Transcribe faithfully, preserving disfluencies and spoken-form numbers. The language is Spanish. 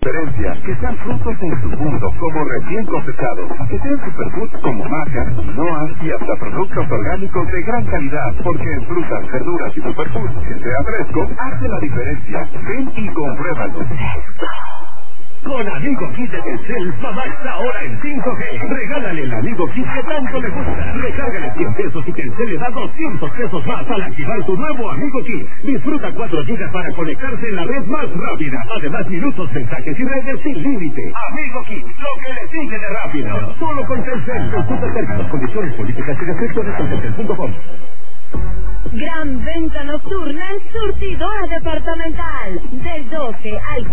Diferencia, que sean frutos en su punto, como recién cosechados, que sean superfoods como maca, quinoa y hasta productos orgánicos de gran calidad, porque en frutas, verduras y superfoods, que sea fresco, hace la diferencia. Ven y compruébalo. Con Amigo Kit de Telcel, Famax ahora en cinco G. Regálale el Amigo Kit que tanto le gusta. Recárgale cien pesos y Telcel le da doscientos pesos más al activar tu nuevo Amigo Kit. Disfruta cuatro gigas para conectarse en la red más rápida. Además, minutos, mensajes y redes sin límite. Amigo Kit, lo que le sigue de rápido. Solo con Telcel. Consulta términos, condiciones, políticas y restricciones en telcel punto com. Gran venta nocturna en Surtidora Departamental. Del doce al